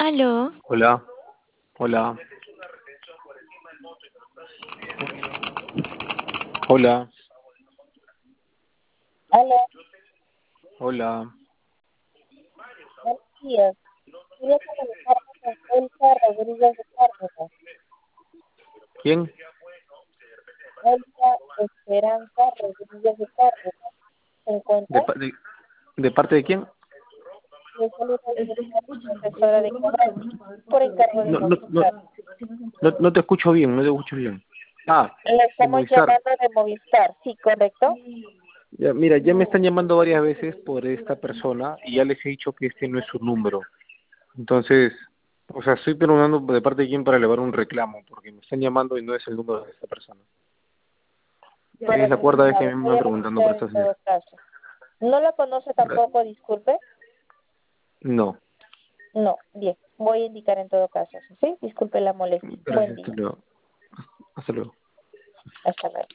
Aló, Hola, hola, hola, Aló, hola. buenos días. Quería comunicarme con Elsa Rodríguez de Cárdenas. ¿Quién? Elsa Esperanza Rodríguez de Cárdenas. ¿Se ¿De, encuentra? de parte de quién? Yo soy una directora y asesora de cobranza por encargo de No, no, no, Movistar. no te escucho bien, no te escucho bien. Ah, Le de estamos Movistar. llamando de Movistar, ¿sí, correcto? Ya, mira, ya me están llamando varias veces por esta persona y ya les he dicho que este no es su número. Entonces, o sea, estoy preguntando de parte de quién para elevar un reclamo, porque me están llamando y no es el número de esta persona. Pero Es la cuarta vez que me voy andan a preguntando por registrar en esta señora. todo caso. ¿No la conoce tampoco, disculpe? No, No, bien. Voy a indicar en todo caso, ¿sí? Disculpe la molestia. Buen gracias, hasta día. luego. Hasta luego. Hasta luego.